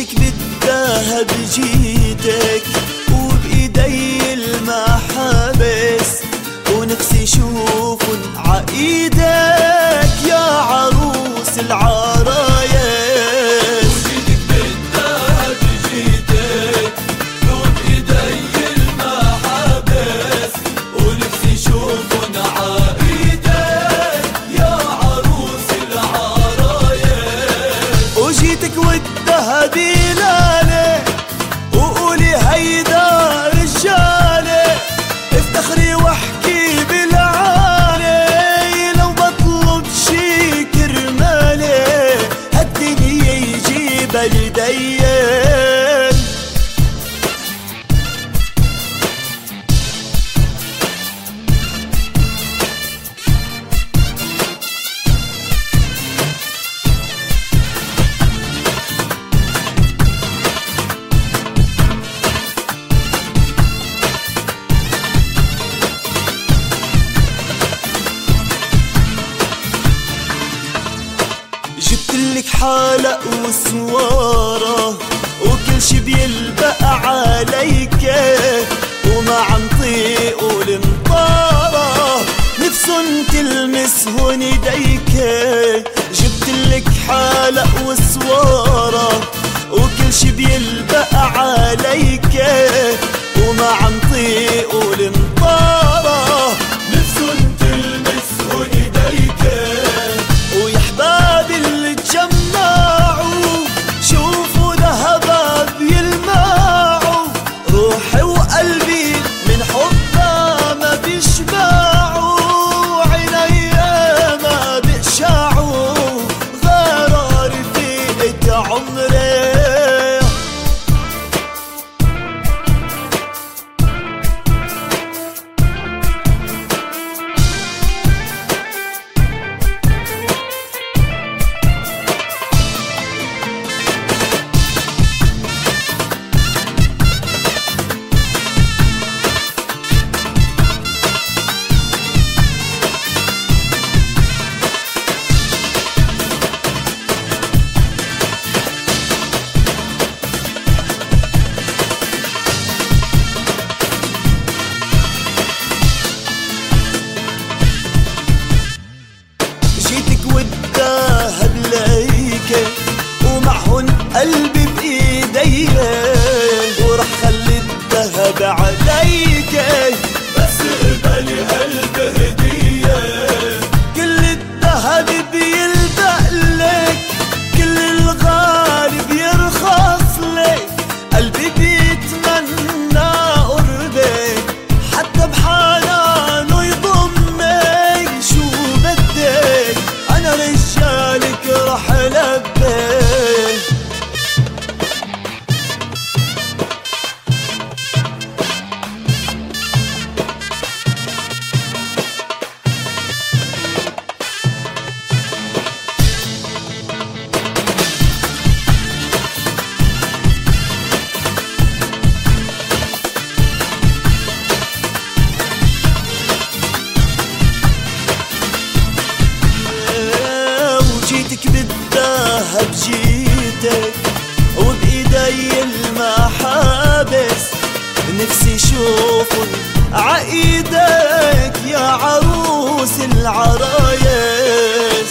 جيتك بالذهب جيتك وبإيدي المحابس، ونفسي شوفن عايدك يا عروس العرايس. جيتك بالذهب جيتك وبإيدي المحابس، ونفسي شوفن عايدك يا عروس العرايس. وجيتك والذهب لالي وقولي هيدا رجالي، افتخري واحكي بالعالي، لو بطلب شي كرمالي هالدنيا يجيبها لدين. جبتلك حالق وسوارة وكل شي بيلبق عليك، وما عم طيقوا المطارة نفسن تلمسهن ايديك. جبتلك حالق وسوارة وكل شي بيلبق عليك، وما عم طيقوا المطارة نفسن تلمسهن ايديك. ويا احبابي اللي تجمعوا شوفوا ذهبها بيلمعوا، روحي وقلبي من حبها ما بيشبعوا، عينيا ما بيقشعوا غير رفيقة عمري. جيتك والذهب ليك ومعهن قلبي بإيدي، ورح خلي الذهب عليك بس اقبلي قلب هدية. كل الذهب بيلبق لك، كل الغالي بيرخص لك، قلبي بيتمنى قربك حتى بحنانه يضمك. شو بدك انا رجالك رح لبك. جيتك بالذهب جيتك وبإيدي المحابس، نفسي شوفن عايدك يا عروس العرايس.